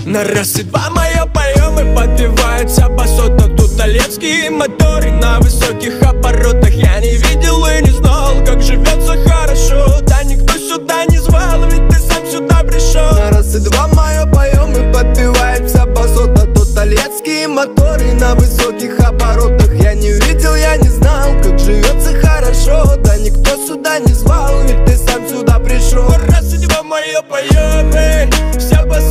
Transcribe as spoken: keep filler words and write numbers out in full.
На раз и два мое поем и подпевается басота. Тут талецкие моторы на высоких оборотах. Я не видел и не знал, как живется хорошо. Да никто сюда не звал, ведь ты сам сюда пришел. На раз и два мое поем и подпевается басота. Тут талецкие моторы на высоких оборотах. Я не видел, я не знал, как живется хорошо. Да никто сюда не звал, ведь ты сам сюда пришел. На раз и два мое поем и вся басота.